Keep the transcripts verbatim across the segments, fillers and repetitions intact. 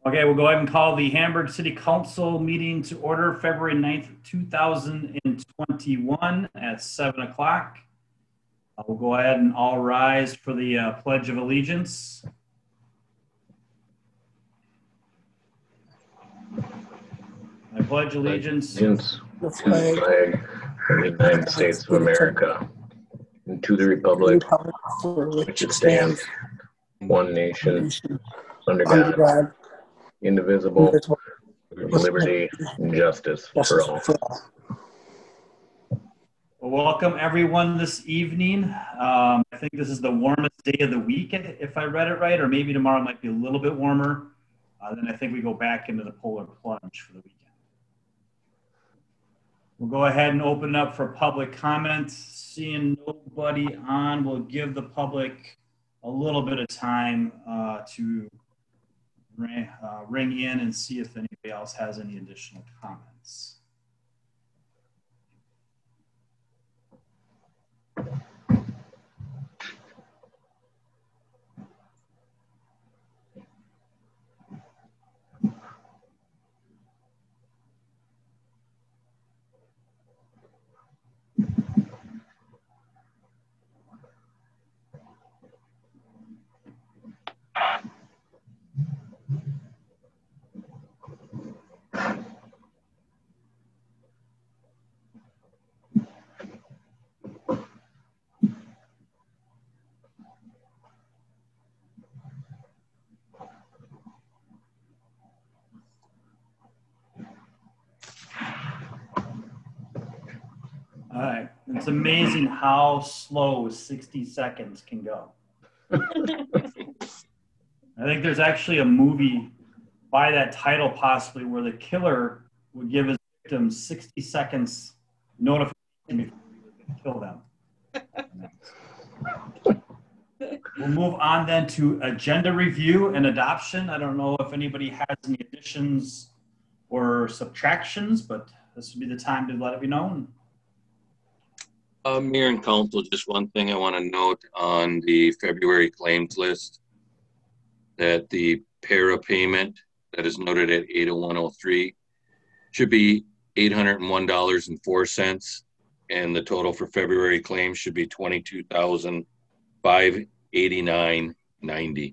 Okay, we'll go ahead and call the Hamburg City Council meeting to order February ninth, two thousand twenty-one at seven o'clock. Uh, we'll go ahead and all rise for the uh, Pledge of Allegiance. I pledge allegiance to the flag of the United States of America and to the republic for which it stands, one nation, under God, indivisible, with liberty and justice for all. Well, welcome everyone this evening. Um, I think this is the warmest day of the week, if I read it right, or maybe tomorrow might be a little bit warmer. Uh, then I think we go back into the polar plunge for the weekend. We'll go ahead and open it up for public comments. Seeing nobody on, we'll give the public a little bit of time uh, to ring, uh, ring in and see if anybody else has any additional comments. All right, it's amazing how slow sixty seconds can go. I think there's actually a movie by that title possibly where the killer would give his victim sixty seconds notification before he was going to kill them. We'll move on then to agenda review and adoption. I don't know if anybody has any additions or subtractions, but this would be the time to let it be known. Uh, Mayor and Council, just one thing I want to note on the February claims list, that the para payment that is noted at eight oh one oh three should be eight hundred one dollars and four cents, and the total for February claims should be twenty-two thousand five hundred eighty-nine dollars and ninety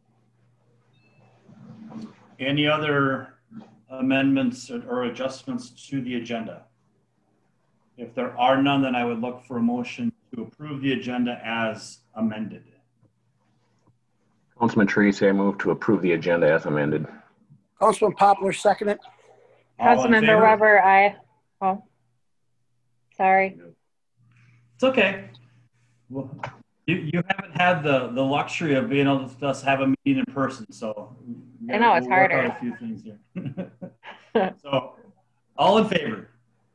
cents. Any other amendments or adjustments to the agenda? If there are none, then I would look for a motion to approve the agenda as amended. Councilman Tracy, I move to approve the agenda as amended. Councilman Poplar, second it. Councilmember Weber, aye. Oh, sorry. It's okay. Well, you, you haven't had the, the luxury of being able to just have a meeting in person, so I know it's we'll work harder. out a few things here. So, all in favor?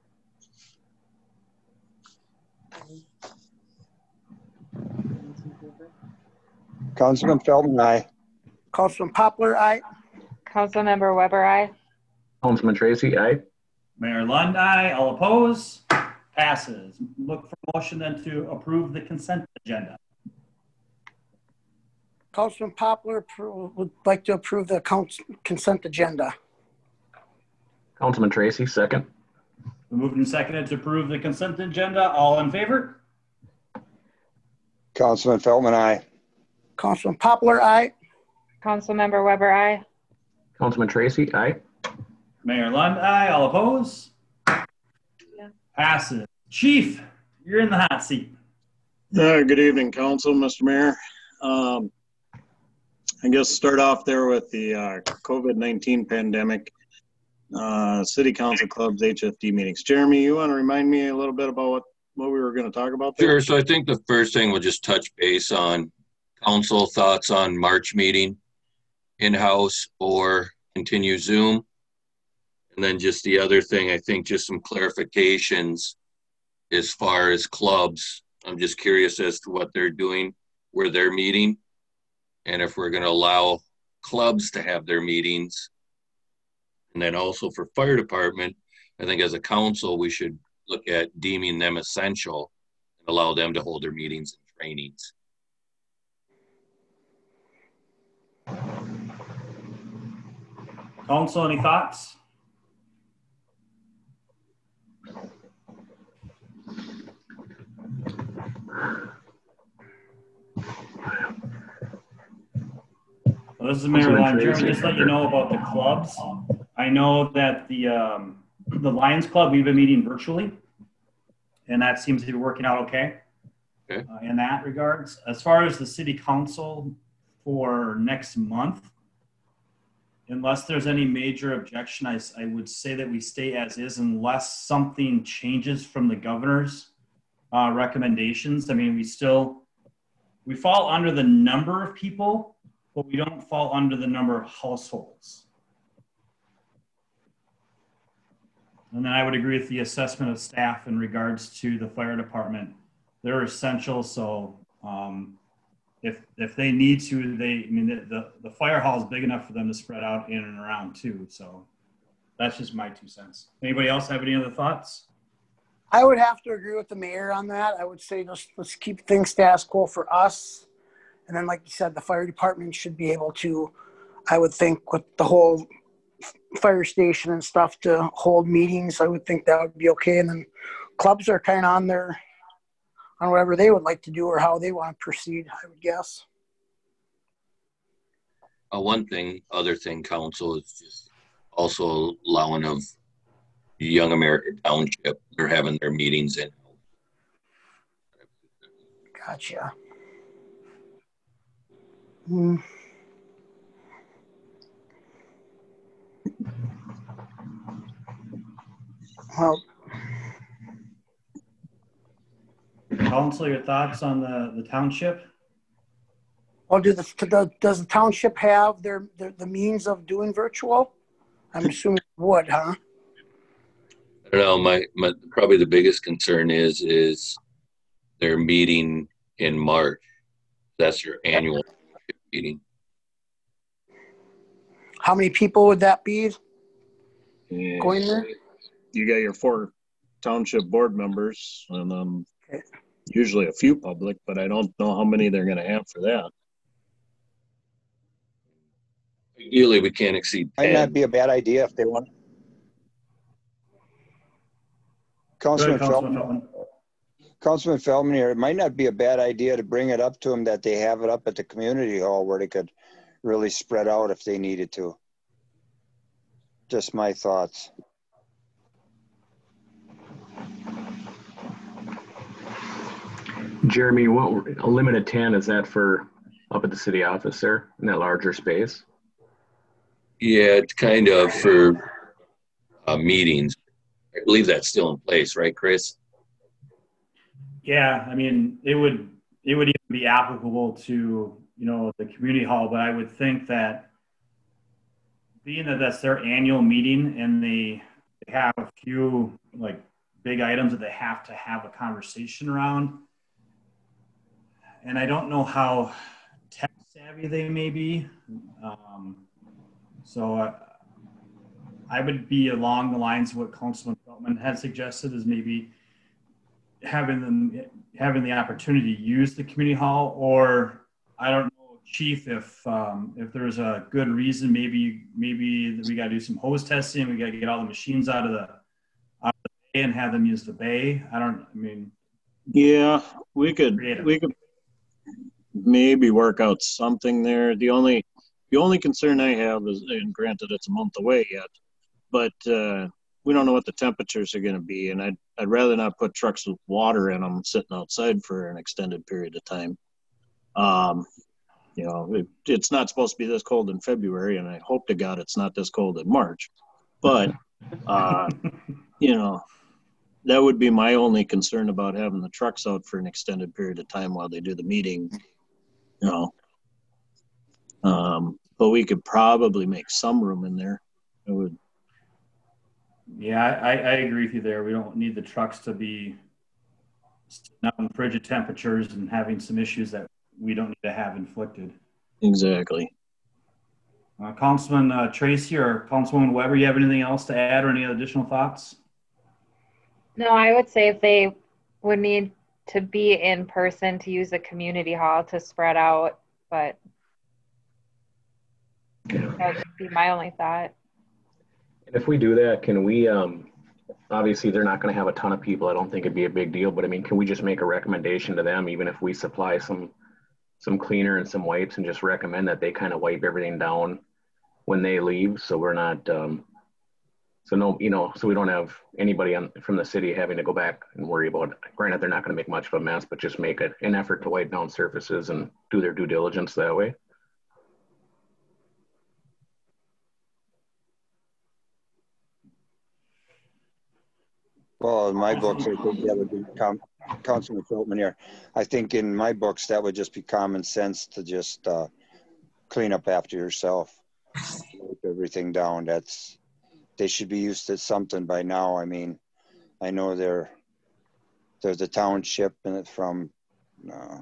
Councilman Feldman, aye. Councilman Poplar, aye. Councilmember Weber, aye. Councilman Tracy, aye. Mayor Lund, aye. All opposed? Passes. Look for motion then to approve the consent agenda. Councilman Poplar would like to approve the consent agenda. Councilman Tracy, second. We moved and seconded to approve the consent agenda. All in favor? Councilman Feldman, aye. Councilman Poplar, aye. Councilmember Weber, aye. Councilman Tracy, aye. Mayor Lund, aye. All opposed? Yeah. Passes. Chief, you're in the hot seat. Uh, good evening, Council, Mister Mayor. Um, I guess start off there with the uh, COVID nineteen pandemic. Uh, City Council Clubs, H F D meetings. Jeremy, you want to remind me a little bit about what, what we were going to talk about there? Sure. So I think the first thing we'll just touch base on council thoughts on March meeting, in-house or continue Zoom. And then just the other thing, I think just some clarifications as far as clubs. I'm just curious as to what they're doing, where they're meeting, and if we're going to allow clubs to have their meetings. And then also for fire department, I think as a council, we should look at deeming them essential and allow them to hold their meetings and trainings. Council, any thoughts? Well, this is Mayor Lyon. Jeremy, just let you know about the clubs. I know that the um, the Lions Club, we've been meeting virtually, and that seems to be working out okay, okay. Uh, in that regards. As far as the city council for next month, unless there's any major objection, I, I would say that we stay as is unless something changes from the governor's uh, recommendations. I mean, we still, we fall under the number of people, but we don't fall under the number of households. And then I would agree with the assessment of staff in regards to the fire department. They're essential, so um, if if they need to, they, I mean, the, the, the fire hall is big enough for them to spread out in and around too. So that's just my two cents. Anybody else have any other thoughts? I would have to agree with the mayor on that. I would say just let's keep things status quo for us. And then, like you said, the fire department should be able to, I would think, with the whole fire station and stuff to hold meetings, I would think that would be okay. And then clubs are kind of on their, on whatever they would like to do or how they want to proceed, I would guess. Uh, one thing, other thing, council is just also allowing of Young America Township. They're having their meetings in. Gotcha. Hmm. Well, Council, your thoughts on the, the township? well, do the, does the township have their, their the means of doing virtual? I'm assuming it would, huh? I don't know. My, my probably the biggest concern is is their meeting in March. That's your annual meeting. How many people would that be And going there? you got your four township board members, and um, Okay. usually a few public, but I don't know how many they're going to have for that. Ideally, we can't exceed Might ten. not be a bad idea if they want. Councilman Good, Councilman Feldman, Feldman. Councilman Feldman here, it might not be a bad idea to bring it up to them that they have it up at the community hall where they could really spread out if they needed to. Just my thoughts. Jeremy, what a limit of ten is that for up at the city office there in that larger space? Yeah, it's kind of for uh, meetings. I believe that's still in place, right, Chris? Yeah, I mean, it would it would even be applicable to, you know, the community hall, but I would think that being that that's their annual meeting and they, they have a few like big items that they have to have a conversation around, and I don't know how tech savvy they may be, um, so uh, I would be along the lines of what Councilman Feldman had suggested, is maybe having them having the opportunity to use the community hall, or I don't know, Chief, if um, if there's a good reason, maybe maybe we got to do some hose testing. We got to get all the machines out of the out of the bay and have them use the bay. I don't. I mean, Yeah, we could creative. we could maybe work out something there. The only the only concern I have is, and granted it's a month away yet, but uh, we don't know what the temperatures are going to be, and I'd I'd rather not put trucks with water in them sitting outside for an extended period of time. Um, you know, it, it's not supposed to be this cold in February, and I hope to God it's not this cold in March. But uh, you know, that would be my only concern about having the trucks out for an extended period of time while they do the meeting. You know, um, but we could probably make some room in there. It would. Yeah, I, I agree with you there. We don't need the trucks to be not in frigid temperatures and having some issues that we don't need to have inflicted. Exactly. Uh, Councilman uh, Tracy or Councilwoman Weber, you have anything else to add or any additional thoughts? No, I would say if they would need to be in person to use the community hall to spread out, but that would be my only thought. And if we do that, can we, um, obviously they're not going to have a ton of people. I don't think it'd be a big deal, but I mean, can we just make a recommendation to them, even if we supply some, some cleaner and some wipes, and just recommend that they kind of wipe everything down when they leave? So we're not, um, so no, you know, so we don't have anybody on, from the city having to go back and worry about it. Granted, they're not going to make much of a mess, but just make it an effort to wipe down surfaces and do their due diligence that way. Well, in my books, I think that would be com- Councilman Feltman here. I think in my books, that would just be common sense to just uh, clean up after yourself, wipe everything down. That's, they should be used to something by now. I mean, I know they're, there's a township and it's from uh,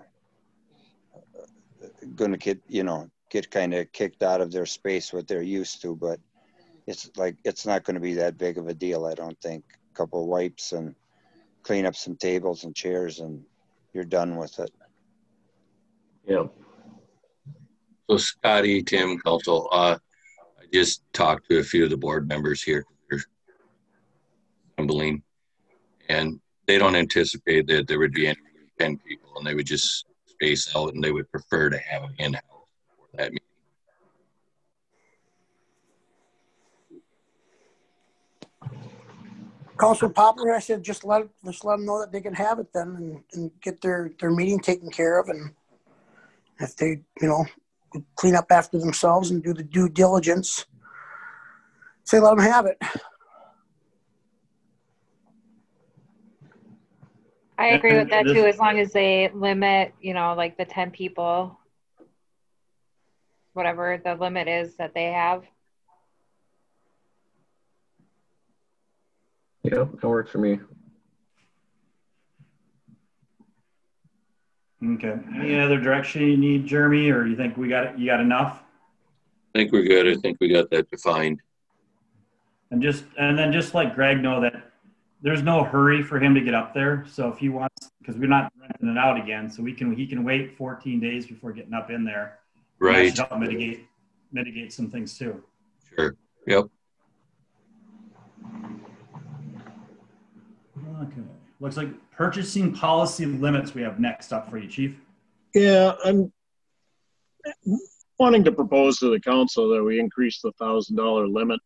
going to get, you know, get kind of kicked out of their space, what they're used to, but it's like, it's not going to be that big of a deal, I don't think. Couple of wipes and clean up some tables and chairs and you're done with it. Yeah. So Scotty, Tim, Council, uh, I just talked to a few of the board members here. They're assembling, and they don't anticipate that there would be any ten people, and they would just space out, and they would prefer to have it in-house for that meeting. Councilor Poplar, I said just let just let them know that they can have it then, and, and get their their meeting taken care of, and if they, you know, clean up after themselves and do the due diligence, say let them have it. I agree with that too, as long as they limit, you know, like the ten people, whatever the limit is that they have. Yep, that works for me. Okay. Any other direction you need, Jeremy, or you think we got it? You got enough? I think we're good. I think we got that defined. And just and then just let Greg know that there's no hurry for him to get up there. So if he wants, because we're not renting it out again, so we can he can wait fourteen days before getting up in there. Right. That should help mitigate mitigate some things too. Sure. Yep. Okay. Looks like purchasing policy limits we have next up for you, Chief. Yeah, I'm wanting to propose to the council that we increase the thousand dollar limit.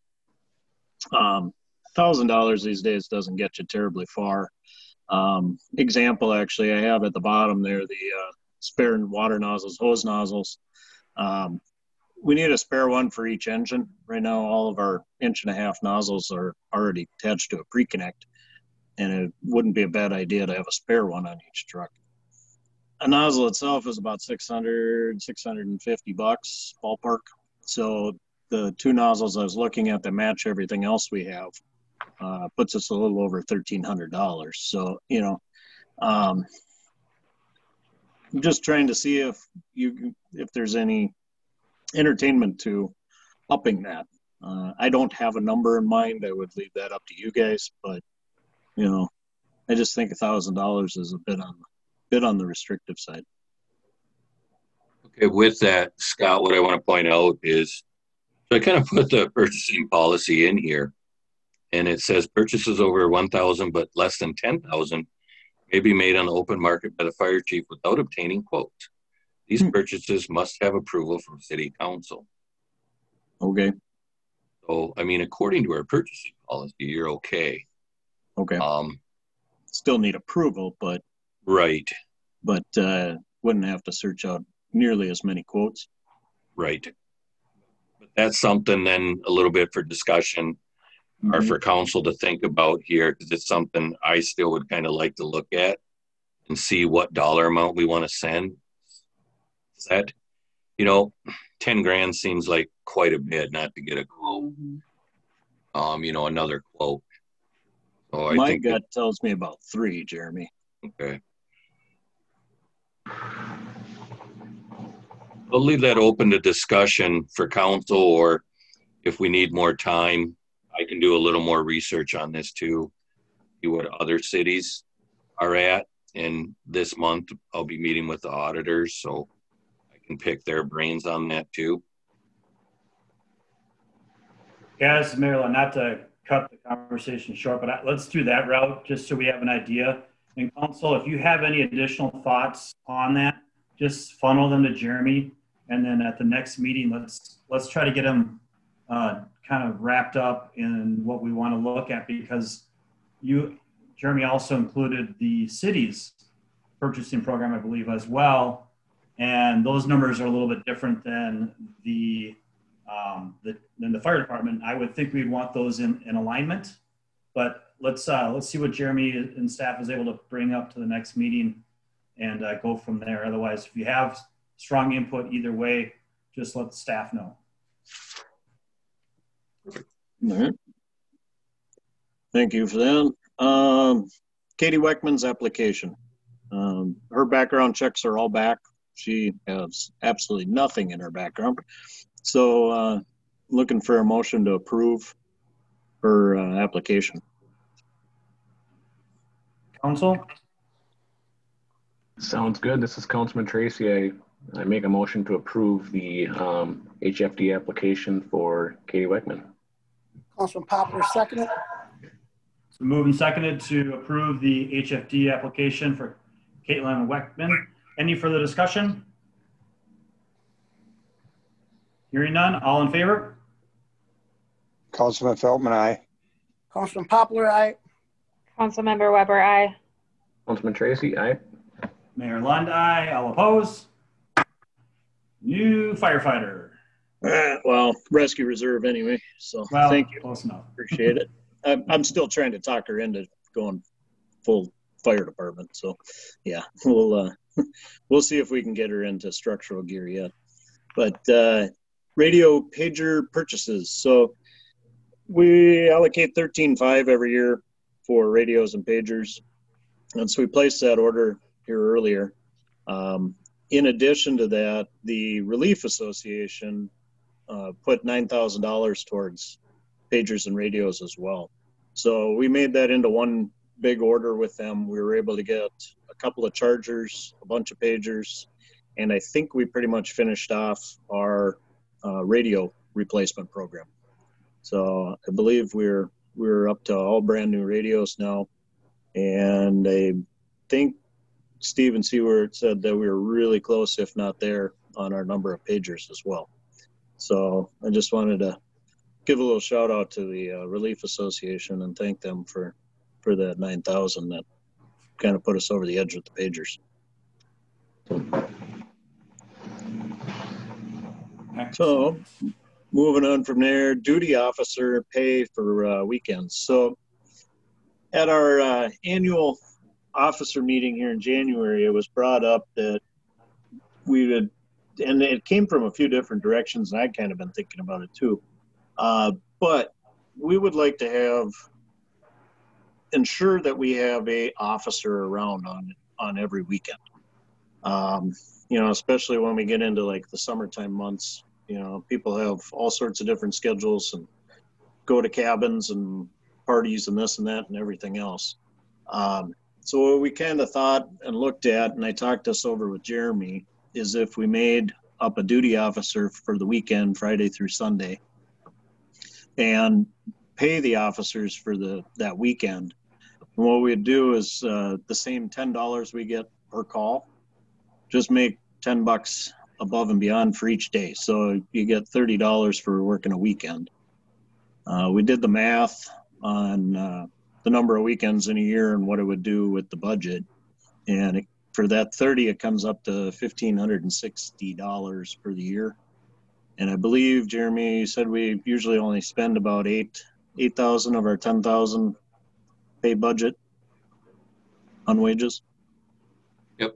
Um, thousand dollars these days doesn't get you terribly far. Um, example, actually, I have at the bottom there the uh, spare water nozzles, hose nozzles. Um, we need a spare one for each engine. Right now, all of our inch and a half nozzles are already attached to a pre-connect, and it wouldn't be a bad idea to have a spare one on each truck. A nozzle itself is about six hundred, six hundred fifty bucks ballpark. So the two nozzles I was looking at that match everything else we have uh, puts us a little over thirteen hundred dollars. So, you know, um, I'm just trying to see if you, if there's any entertainment to upping that. Uh, I don't have a number in mind. I would leave that up to you guys, but you know, I just think a thousand dollars is a bit on bit on the restrictive side. Okay, with that, Scott, what I want to point out is, so I kind of put the purchasing policy in here, and it says purchases over one thousand but less than ten thousand may be made on the open market by the fire chief without obtaining quotes. These hmm. purchases must have approval from city council. Okay. So, I mean, according to our purchasing policy, you're okay. Okay. Um, Still need approval, but right. But uh, wouldn't have to search out nearly as many quotes. Right. But that's something then a little bit for discussion mm-hmm. or for council to think about here, because it's something I still would kind of like to look at and see what dollar amount we want to send. That, you know, ten grand seems like quite a bit not to get a quote. Mm-hmm. Um, you know, another quote. So I My think gut that, tells me about three, Jeremy. Okay. We'll leave that open to discussion for council, or if we need more time, I can do a little more research on this too, see what other cities are at. And this month I'll be meeting with the auditors, so I can pick their brains on that too. Yeah, this is Marilyn, not to cut the conversation short, but I, let's do that route just so we have an idea. And council, if you have any additional thoughts on that, just funnel them to Jeremy. And then at the next meeting, let's let's try to get them uh, kind of wrapped up in what we want to look at, because you, Jeremy, also included the city's purchasing program, I believe, as well. And those numbers are a little bit different than the Um, the, than the fire department. I would think we'd want those in, in alignment, but let's uh, let's see what Jeremy and staff is able to bring up to the next meeting and uh, go from there. Otherwise, if you have strong input either way, just let the staff know. All right. Thank you for that. Um, Katie Weckman's application. Um, her background checks are all back. She has absolutely nothing in her background. So uh, looking for a motion to approve her uh, application. Council? Sounds good. This is Councilman Tracy. I, I make a motion to approve the um, H F D application for Katie Weckman. Councilman Poplar, second it. So moved and seconded to approve the H F D application for Caitlin Weckman. Any further discussion? Hearing none, all in favor? Councilman Feldman, aye. Councilman Poplar, aye. Councilmember Weber, aye. Councilman Tracy, aye. Mayor Lund, aye. All opposed? New firefighter. Uh, well, rescue reserve anyway. So Well, thank you. close enough. Appreciate it. I'm, I'm still trying to talk her into going full fire department. So yeah, we'll uh, we'll see if we can get her into structural gear yet. But uh, radio pager purchases. So we allocate thirteen five every year for radios and pagers. And so we placed that order here earlier. Um, in addition to that, the Relief Association uh, put nine thousand dollars towards pagers and radios as well. So we made that into one big order with them. We were able to get a couple of chargers, a bunch of pagers, and I think we pretty much finished off our uh, radio replacement program. So I believe we're we're up to all brand new radios now, and I think Steven Seward said that we were really close, if not there, on our number of pagers as well. So I just wanted to give a little shout out to the uh, Relief Association and thank them for for that nine thousand that kind of put us over the edge with the pagers. So moving on from there, duty officer pay for uh, weekends. So at our uh, annual officer meeting here in January, it was brought up that we would, and it came from a few different directions, and I'd kind of been thinking about it too. Uh, but we would like to have, ensure that we have a officer around on, on every weekend. Um, you know, especially when we get into like the summertime months, you know, people have all sorts of different schedules and go to cabins and parties and this and that and everything else. Um, so what we kind of thought and looked at, and I talked this over with Jeremy, is if we made up a duty officer for the weekend, Friday through Sunday, and pay the officers for the that weekend. And what we'd do is uh, the same ten dollars we get per call, just make ten bucks above and beyond for each day. So you get thirty dollars for working a weekend. Uh, we did the math on uh, the number of weekends in a year and what it would do with the budget. And it, for that thirty, it comes up to one thousand five hundred sixty dollars for the year. And I believe Jeremy said we usually only spend about eight, eight thousand of our ten thousand pay budget on wages. Yep.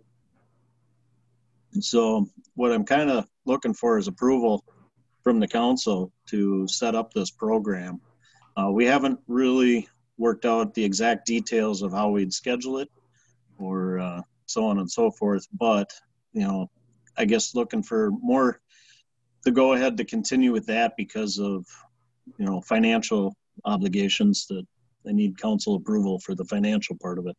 And so what I'm kind of looking for is approval from the council to set up this program. Uh, we haven't really worked out the exact details of how we'd schedule it or uh, so on and so forth. But, you know, I guess looking for more the go ahead to continue with that because of, you know, financial obligations that I need council approval for the financial part of it.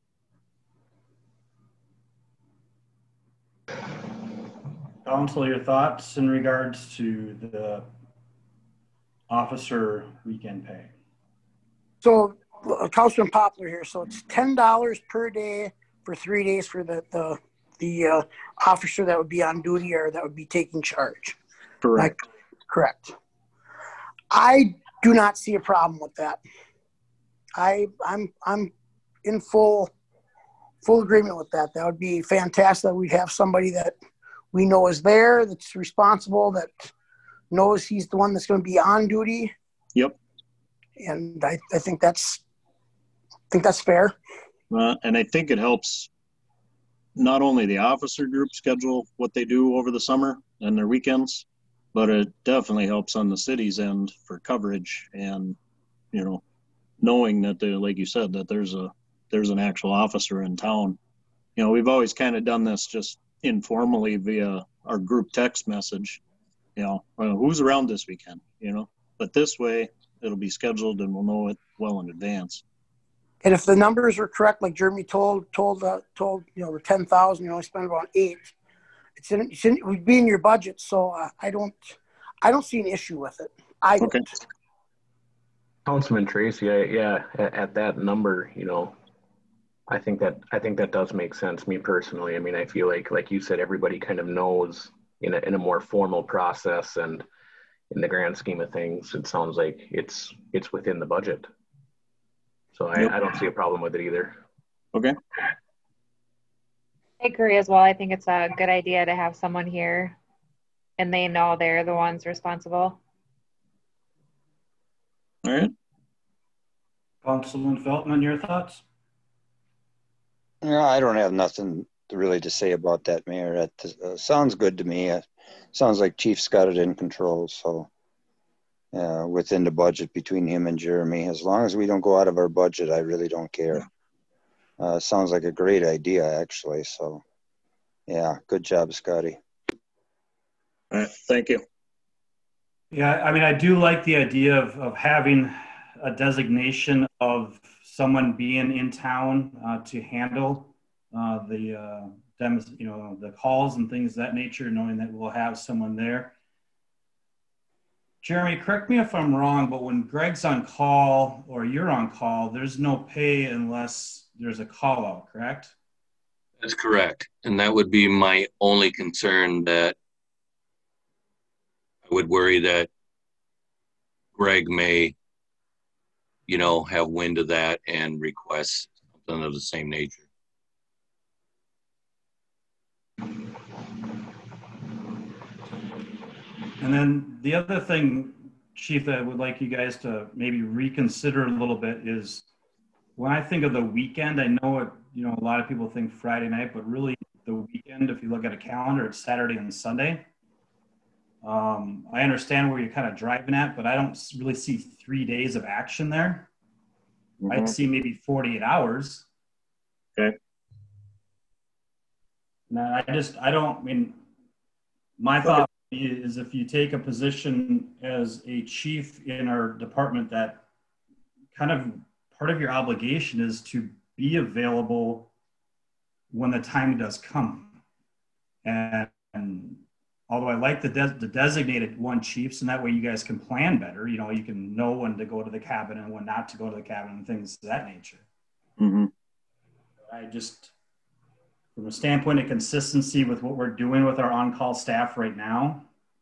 Council, your thoughts in regards to the officer weekend pay? So, uh, Councilman Poplar here. So it's ten dollars per day for three days for the the the uh, officer that would be on duty or that would be taking charge. Correct. Like, correct. I do not see a problem with that. I I'm I'm in full full agreement with that. That would be fantastic. That we'd have somebody that we know is there, that's responsible, that knows he's the one that's going to be on duty. Yep. And I, I think that's I think that's fair. Uh, and I think it helps not only the officer group schedule what they do over the summer and their weekends, but it definitely helps on the city's end for coverage and, you know, knowing that they, like you said, that there's a there's an actual officer in town. You know, we've always kind of done this just informally via our group text message. You know, well, who's around this weekend? You know, but this way it'll be scheduled and we'll know it well in advance. And if the numbers are correct, like Jeremy told told uh, told you know the ten thousand, you only spend about eight. It's in, it's in, it would be in your budget, so uh, I don't I don't see an issue with it. I don't. Okay. Councilman Tracy, I, yeah, at, at that number, you know, I think that I think that does make sense. Me personally, I mean, I feel like, like you said, everybody kind of knows in a in a more formal process, and in the grand scheme of things, it sounds like it's it's within the budget. So I, Yep. I don't see a problem with it either. Okay. I agree as well. I think it's a good idea to have someone here and they know they're the ones responsible. All right. Councilman Feltman, your thoughts? Yeah, I don't have nothing to really to say about that, Mayor. That uh, sounds good to me. Uh, sounds like Chief's got it in control. So uh, within the budget between him and Jeremy, as long as we don't go out of our budget, I really don't care. Uh, sounds like a great idea, actually. So yeah, good job, Scotty. All right. Thank you. Yeah, I mean, I do like the idea of, of having a designation of someone being in town uh, to handle uh, the uh, dem- you know, the calls and things of that nature, knowing that we'll have someone there. Jeremy, correct me if I'm wrong, but when Greg's on call or you're on call, there's no pay unless there's a call out, correct? That's correct. And that would be my only concern, that I would worry that Greg may, you know, have wind of that and request something of the same nature. And then the other thing, Chief, that I would like you guys to maybe reconsider a little bit is, when I think of the weekend, I know it, you know, a lot of people think Friday night, but really the weekend, if you look at a calendar, it's Saturday and Sunday. Um, I understand where you're kind of driving at, but I don't really see three days of action there. Mm-hmm. I see maybe forty-eight hours. Okay. Now, I just, I don't, I mean, my thought is if you take a position as a chief in our department, that kind of part of your obligation is to be available when the time does come. And, and although I like the, de- the designated one chiefs, and that way you guys can plan better, you know, you can know when to go to the cabin and when not to go to the cabin and things of that nature. Mm-hmm. I just, from a standpoint of consistency with what we're doing with our on-call staff right now,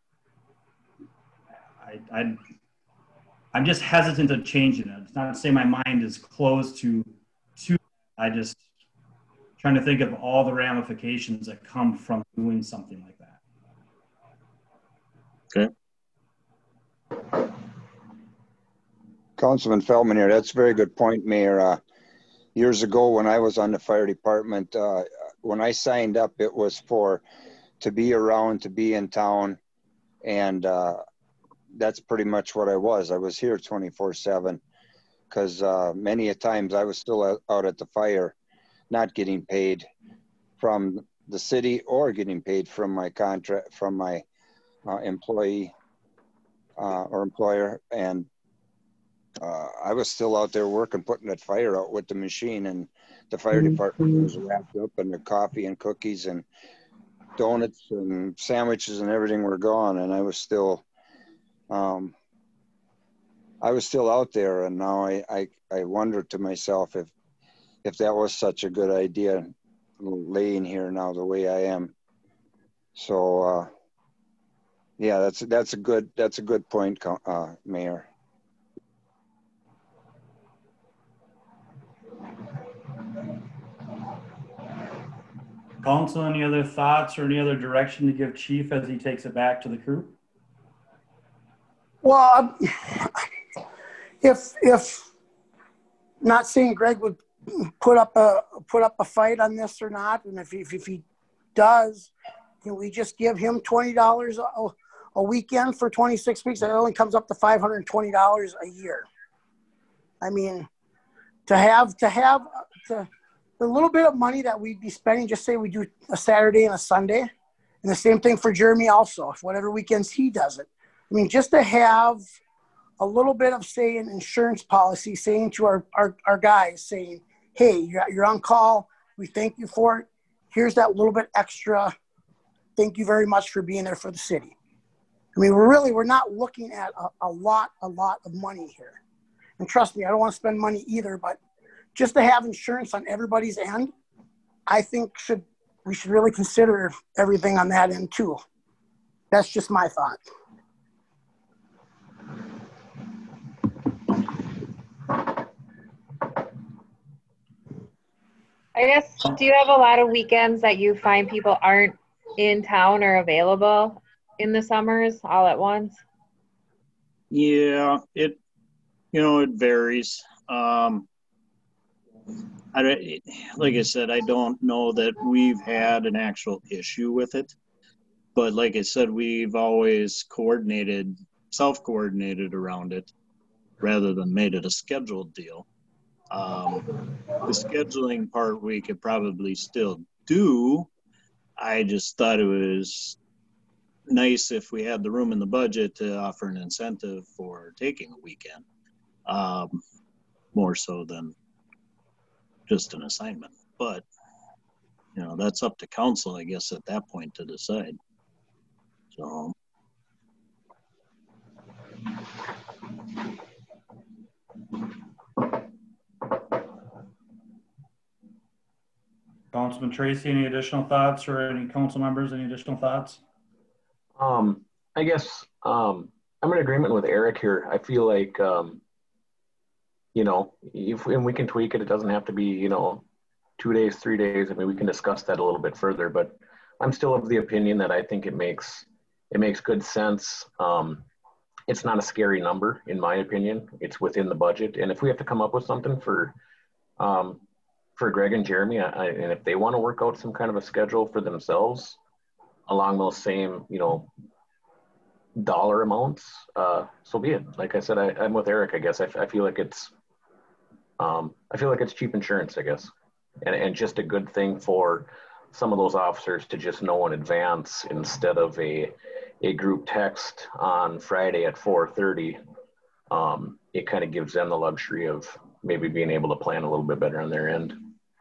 I, I, I'm just hesitant to changing it. It's not to say my mind is closed to, to. I just trying to think of all the ramifications that come from doing something like that. Okay. Councilman Feldman here. That's a very good point, Mayor. Uh, years ago when I was on the fire department, uh, when I signed up, it was for to be around, to be in town. And uh, that's pretty much what I was. I was here twenty-four seven because uh, many a times I was still out at the fire, not getting paid from the city or getting paid from my contract, from my uh, employee uh, or employer. And uh, I was still out there working, putting that fire out with the machine, and the fire department was wrapped up, and the coffee and cookies and donuts and sandwiches and everything were gone. And I was still um, I was still out there, and now I, I, I wonder to myself if, if that was such a good idea, laying here now the way I am. So, uh, yeah, that's, that's a good, that's a good point, uh, Mayor. Council, any other thoughts or any other direction to give Chief as he takes it back to the crew? Well, um, if if not saying Greg would put up a put up a fight on this or not, and if he, if, if he does, can we just give him twenty dollars a, a weekend for twenty-six weeks? It only comes up to five hundred and twenty dollars a year. I mean, to have to have to. The little bit of money that we'd be spending, just say we do a Saturday and a Sunday, and the same thing for Jeremy also, if whatever weekends he does it. I mean, just to have a little bit of, say, an insurance policy saying to our, our, our guys, saying, hey, you're, you're on call. We thank you for it. Here's that little bit extra. Thank you very much for being there for the city. I mean, we're really, we're not looking at a, a lot, a lot of money here. And trust me, I don't want to spend money either, but just to have insurance on everybody's end, I think should we should really consider everything on that end too. That's just my thought. I guess, do you have a lot of weekends that you find people aren't in town or available in the summers all at once? Yeah, it, you know, it varies. Um, I don't, like I said, I don't know that we've had an actual issue with it, but like I said, we've always coordinated, self-coordinated around it rather than made it a scheduled deal. Um, the scheduling part we could probably still do. I just thought it was nice if we had the room in the budget to offer an incentive for taking a weekend, um, more so than just an assignment. But, you know, that's up to council, I guess, at that point to decide. So. Councilman Tracy, any additional thoughts, or any council members, any additional thoughts? Um, I guess um, I'm in agreement with Eric here. I feel like, um, you know, if and we can tweak it, it doesn't have to be, you know, two days, three days. I mean, we can discuss that a little bit further, but I'm still of the opinion that I think it makes, it makes good sense. Um, it's not a scary number, in my opinion. It's within the budget. And if we have to come up with something for, um, for Greg and Jeremy, I, and if they want to work out some kind of a schedule for themselves along those same, you know, dollar amounts, uh, so be it. Like I said, I, I'm with Eric, I guess. I, I feel like it's, um, I feel like it's cheap insurance, I guess. And, and just a good thing for some of those officers to just know in advance instead of a, a group text on Friday at four thirty. Um, it kind of gives them the luxury of maybe being able to plan a little bit better on their end.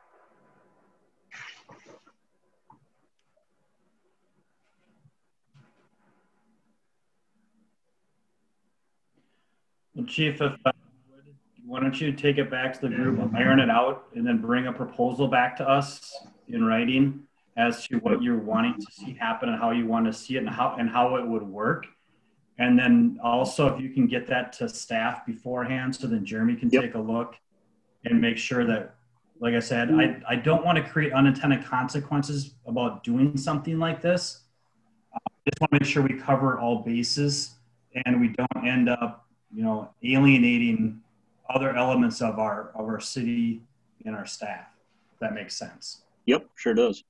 Well, Chief, if, uh, why don't you take it back to the group, iron it out, and then bring a proposal back to us in writing as to what you're wanting to see happen and how you want to see it and how and how it would work. And then also, if you can get that to staff beforehand, so then Jeremy can Yep. take a look and make sure that, like I said, I, I don't want to create unintended consequences about doing something like this. I just want to make sure we cover all bases and we don't end up, you know, alienating other elements of our of our city and our staff. If that makes sense. Yep, sure does.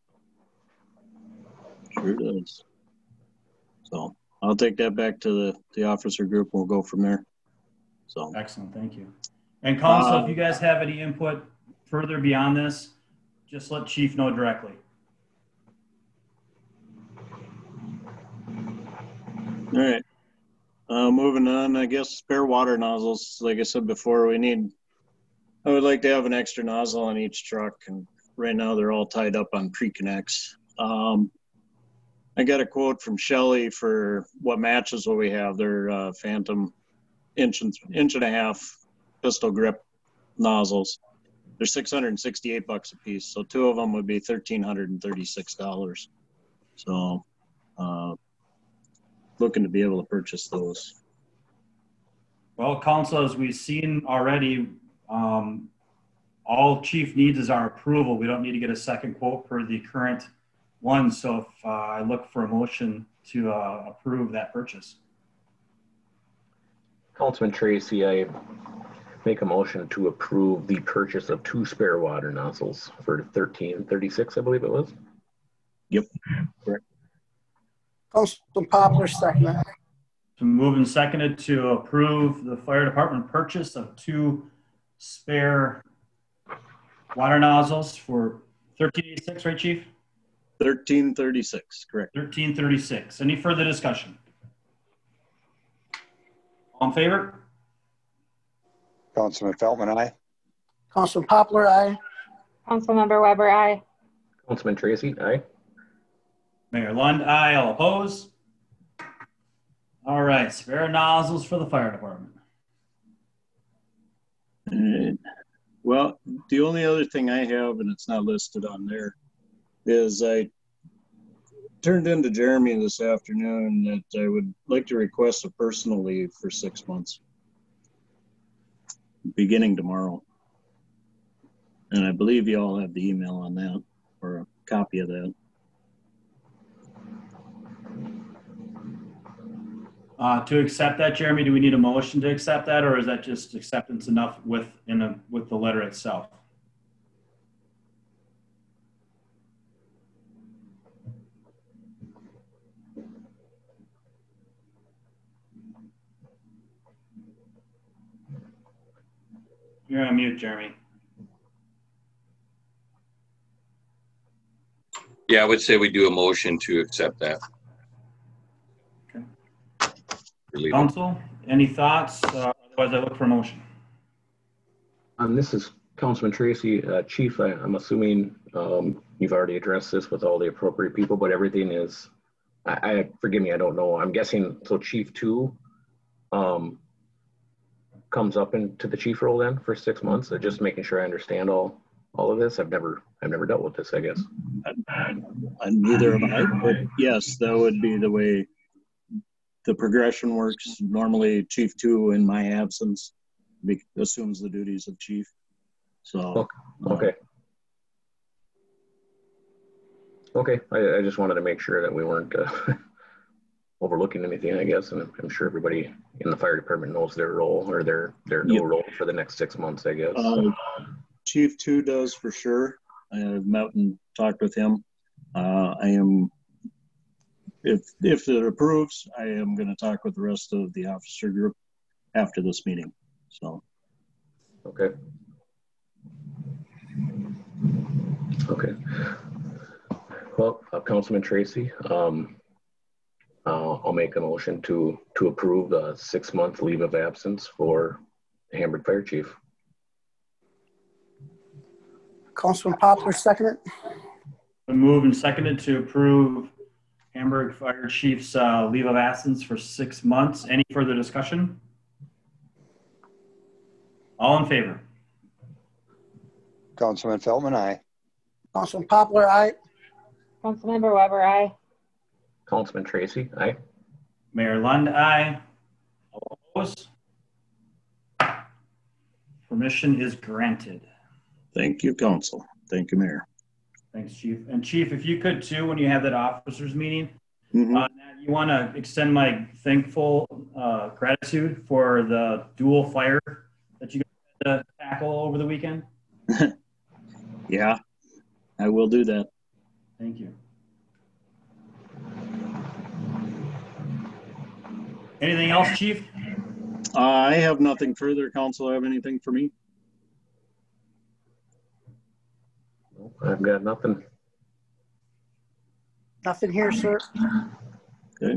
Sure does. So I'll take that back to the, the officer group. We'll go from there. So Excellent, thank you. And council, Uh, if you guys have any input further beyond this, just let Chief know directly. all right. Uh, moving on, I guess spare water nozzles. Like I said before, we need, I would like to have an extra nozzle on each truck. And right now they're all tied up on pre-connects. Um, I got a quote from Shelley for what matches what we have. Their uh, Phantom inch and inch and a half pistol grip nozzles. They're six hundred sixty-eight bucks a piece. So two of them would be one thousand three hundred thirty-six dollars. So uh, looking to be able to purchase those. Well, council, as we've seen already, um, all chief needs is our approval. We don't need to get a second quote for the current one. So if uh, I look for a motion to uh, approve that purchase. Councilman Tracy, I make a motion to approve the purchase of two spare water nozzles for thirteen thirty-six, I believe it was. Yep. Correct. Councilman Poplar, second that. So moved and seconded to approve the fire department purchase of two spare water nozzles for thirteen eighty-six, right, Chief? thirteen thirty-six, correct. thirteen thirty-six. Any further discussion? All in favor? Councilman Feltman, aye. Councilman Poplar, aye. Councilmember Weber, aye. Councilman Tracy, aye. Mayor Lund, aye. All opposed? All right, spare nozzles for the fire department. Uh, well, the only other thing I have, and it's not listed on there, is I turned into Jeremy this afternoon that I would like to request a personal leave for six months, beginning tomorrow. And I believe you all have the email on that, or a copy of that. Uh, to accept that, Jeremy, do we need a motion to accept that, or is that just acceptance enough with in a, with the letter itself? You're on mute, Jeremy. Yeah, I would say we do a motion to accept that. Okay. Relieve it. Council, any thoughts? Uh, otherwise, I look for a motion. Um, this is Councilman Tracy. Uh, Chief, I, I'm assuming um, you've already addressed this with all the appropriate people, but everything is, I, I forgive me, I don't know. I'm guessing, so Chief two um, comes up into the chief role then for six months. So just making sure I understand all all of this. I've never I've never dealt with this, I guess. And neither have I, but yes, that would be the way the progression works. Normally, Chief two, in my absence, be, assumes the duties of Chief. So, okay. Okay, I, I just wanted to make sure that we weren't uh, overlooking anything, I guess, and I'm sure everybody in the fire department knows their role or their their new Yep. role for the next six months, I guess. Uh, Chief two does for sure. I've met and talked with him. Uh, I am, if if it approves, I am going to talk with the rest of the officer group after this meeting. So, Okay. Okay. Well, uh, Councilman Tracy, um, uh, I'll make a motion to to approve the six month leave of absence for the Hamburg Fire Chief. Councilman Poplar, second it. Been moved and seconded to approve Hamburg Fire Chief's uh, leave of absence for six months. Any further discussion? All in favor? Councilman Feltman, aye. Councilman Poplar, aye. Councilmember Weber, aye. Councilman Tracy, aye. Mayor Lund, aye. All opposed? Permission is granted. thank you, Council. Thank you, Mayor. Thanks, Chief. And Chief, if you could too, when you have that officers meeting, Mhm. uh, you want to extend my thankful uh, gratitude for the dual fire that you got to tackle over the weekend. Yeah, I will do that. Thank you. Anything else, Chief? Uh, I have nothing further. Council, have anything for me? I've got nothing. Nothing here, sir. Okay.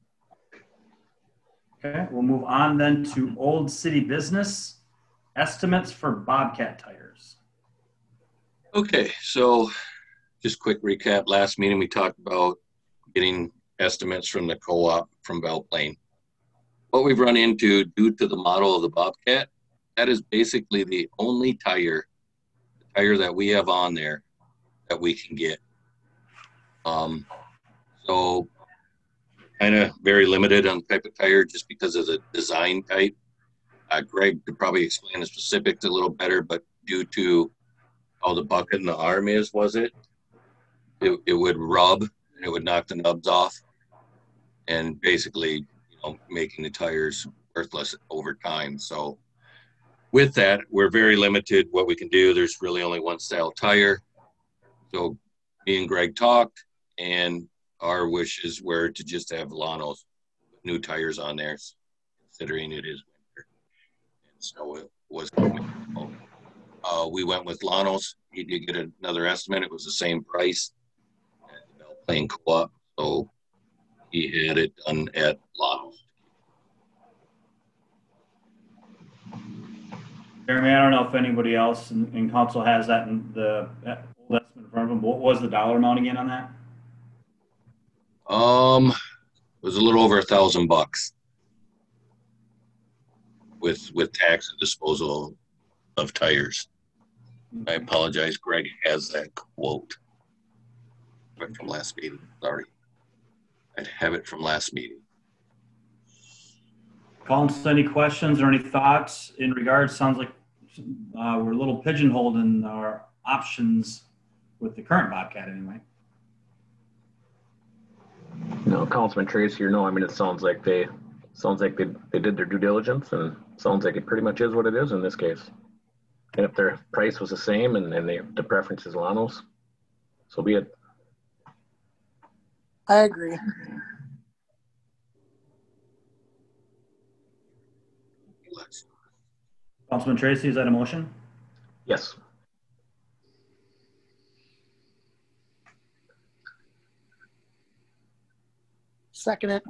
Okay, we'll move on then to old city business. Estimates for Bobcat tires. Okay, so just quick recap. Last meeting, we talked about getting estimates from the co-op from Belle Plaine. what we've run into due to the model of the Bobcat, that is basically the only tire, the tire that we have on there that we can get. Um, so kind of very limited on the type of tire just because of the design type. Uh, Greg could probably explain the specifics a little better, but due to how the bucket and the arm is, was it, it, it would rub and it would knock the nubs off and basically, you know, making the tires worthless over time. So with that, we're very limited what we can do. There's really only one style tire. So me and Greg talked, and our wishes were to just have Llanos new tires on there, considering it is winter and snow it was coming. Uh, we went with Llanos. He did get another estimate. It was the same price at the Belle Plaine Co-op, so he had it done at Llanos. Jeremy, I don't know if anybody else in, in council has that in the that old estimate in front of them. What was the dollar amount again on that? Um, it was a little over a thousand bucks with with tax and disposal of tires. I apologize. Greg has that quote from last meeting. Sorry, I'd have it from last meeting. Council, any questions or any thoughts in regards? Sounds like uh, we're a little pigeonholed in our options with the current Bobcat anyway. No, Councilman Tracy, or no, I mean, it sounds like they, sounds like they, they did their due diligence, and sounds like it pretty much is what it is in this case. And if their price was the same and, and they, the preference is Llanos, so be it. I agree. Councilman Tracy, is that a motion? Yes. Second it.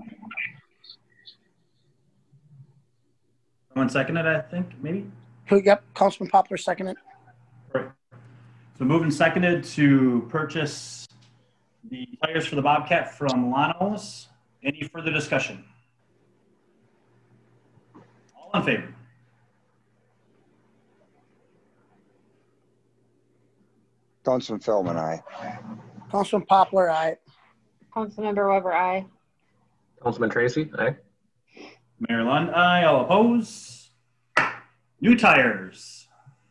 Someone second it, I think, maybe? Yep, Councilman Poplar second it. Right. So moved and seconded to purchase the tires for the Bobcat from Llanos. Any further discussion? All in favor? Councilman Feldman, aye. Councilman Poplar, aye. Councilmember Weber, aye. Councilman Tracy, aye. Mayor Lund, aye. All opposed? New tires.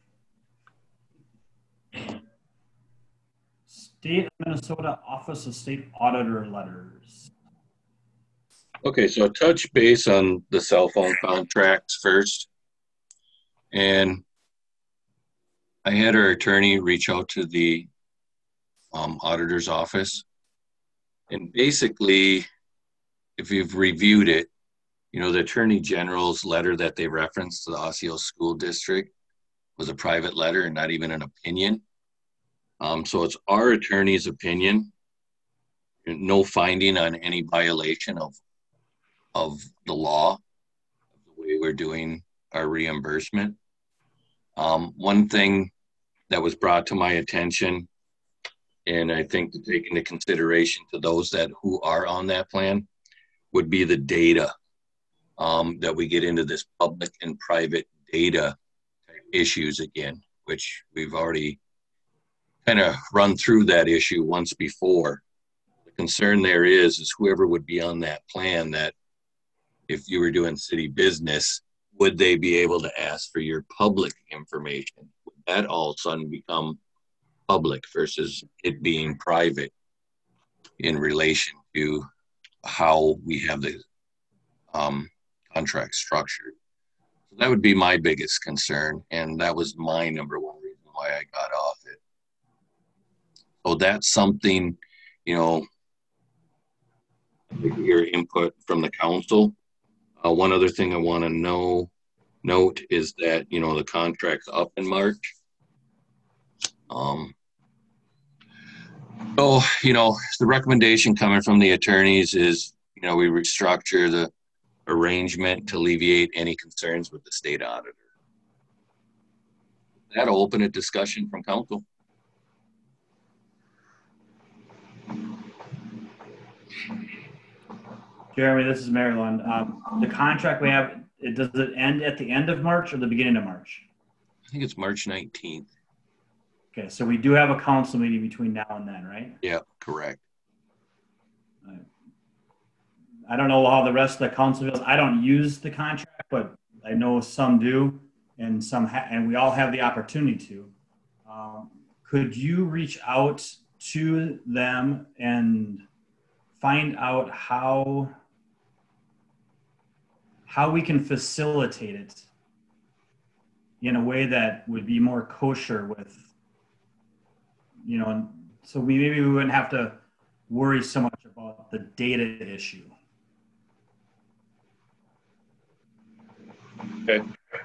State of Minnesota Office of State Auditor letters. Okay, so touch base on the cell phone contracts first. And I had our attorney reach out to the um, auditor's office. And basically, if you've reviewed it, you know, the Attorney General's letter that they referenced to the Osseo School District was a private letter and not even an opinion. Um, so it's our attorney's opinion. No finding on any violation of, of the law, the way we're doing our reimbursement. Um, one thing that was brought to my attention, and I think to take into consideration to those that who are on that plan, would be the data um, that we get into this public and private data issues again, which we've already kind of run through that issue once before. The concern there is, is whoever would be on that plan, that if you were doing city business, would they be able to ask for your public information? Would that all of a sudden become public versus it being private in relation to how we have the um, contract structured? So that would be my biggest concern, and that was my number one reason why I got off it. So that's something, you know, your input from the council. Uh, one other thing I want to know, note is that, you know, the contract's up in March. Um, so, you know, the recommendation coming from the attorneys is, you know, we restructure the arrangement to alleviate any concerns with the state auditor. That'll open a discussion from council. Jeremy, this is Maryland. Um, the contract we have, it, does it end at the end of March or the beginning of March? I think it's March nineteenth. Okay, so we do have a council meeting between now and then, right? Yeah, correct. I don't know how the rest of the council feels. I don't use the contract, but I know some do, and some ha- and we all have the opportunity to. Um, could you reach out to them and find out how how we can facilitate it in a way that would be more kosher with, you know, so we maybe we wouldn't have to worry so much about the data issue. Okay.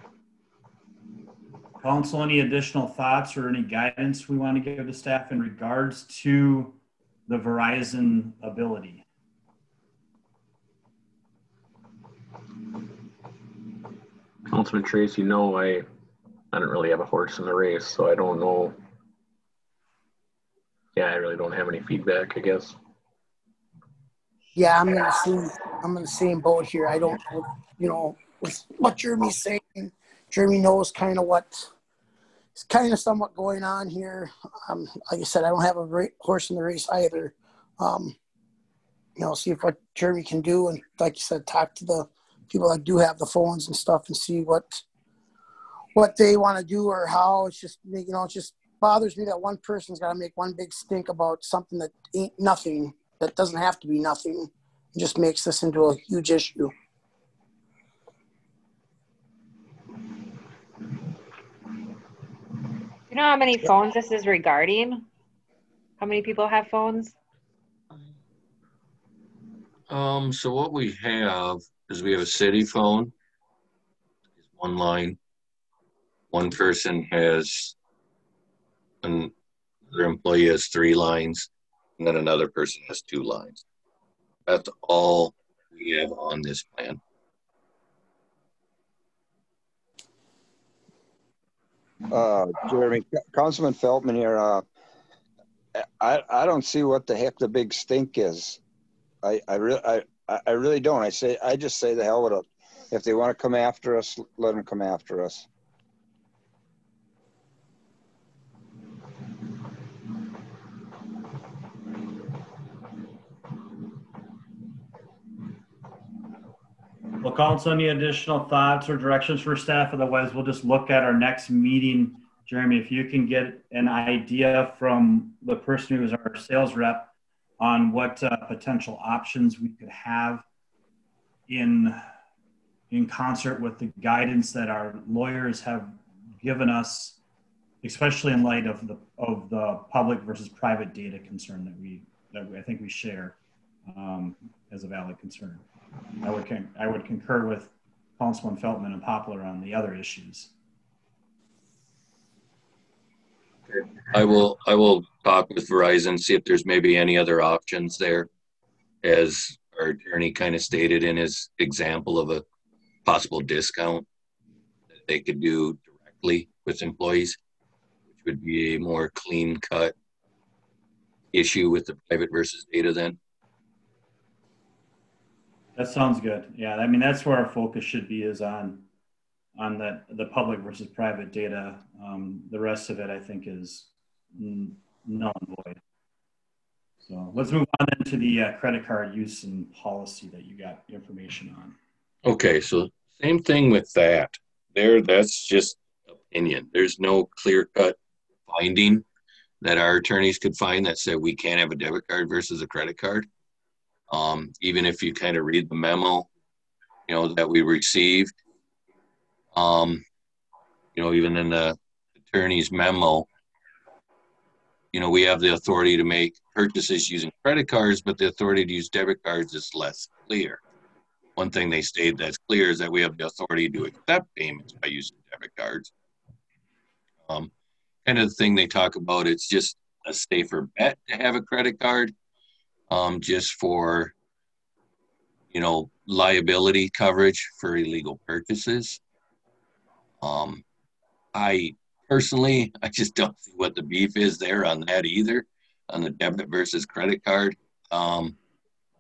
Council, any additional thoughts or any guidance we want to give to staff in regards to the Verizon ability? Councilman Tracy, no, I, I don't really have a horse in the race, so I don't know. Yeah, I really don't have any feedback, I guess. Yeah, I'm in the same, I'm in the same boat here. I don't, you know, with what Jeremy's saying, Jeremy knows kind of what is kind of somewhat going on here. Um, like I said, I don't have a great horse in the race either. Um, you know, see if what Jeremy can do, and like you said, talk to the people that do have the phones and stuff, and see what what they want to do or how. It's just, you know, it just bothers me that one person's got to make one big stink about something that ain't nothing. That doesn't have to be nothing. It just makes this into a huge issue. You know how many phones this is regarding? How many people have phones? Um, so what we have is we have a city phone, one line. One person has, another employee has three lines, and then another person has two lines. That's all we have on this plan. Uh, Jeremy, Councilman Feltman here. Uh, I I don't see what the heck the big stink is. I I really I I really don't. I say I just say the hell with it. If they want to come after us, let them come after us. Well, Council, any additional thoughts or directions for staff? Otherwise, we'll just look at our next meeting. Jeremy, if you can get an idea from the person who is our sales rep on what uh, potential options we could have in, in concert with the guidance that our lawyers have given us, especially in light of the, of the public versus private data concern that we, that we, I think we share um, as a valid concern. I would con- I would concur with Councilman Feltman and Poplar on the other issues. I will I will talk with Verizon, see if there's maybe any other options there, as our attorney kind of stated in his example of a possible discount that they could do directly with employees, which would be a more clean cut issue with the private versus data then. That sounds good. Yeah, I mean, that's where our focus should be, is on on that the public versus private data. Um, the rest of it, I think, is n- null and void. So let's move on then to the uh, credit card use and policy that you got information on. Okay, so same thing with that. There, that's just opinion. There's no clear-cut finding that our attorneys could find that said we can't have a debit card versus a credit card. Um, even if you kind of read the memo, you know, that we received, um, you know, even in the attorney's memo, you know, we have the authority to make purchases using credit cards, but the authority to use debit cards is less clear. One thing they state that's clear is that we have the authority to accept payments by using debit cards. Um, kind of the thing they talk about, it's just a safer bet to have a credit card. Um, just for, you know, liability coverage for illegal purchases. Um, I personally, I just don't see what the beef is there on that either, on the debit versus credit card. Um,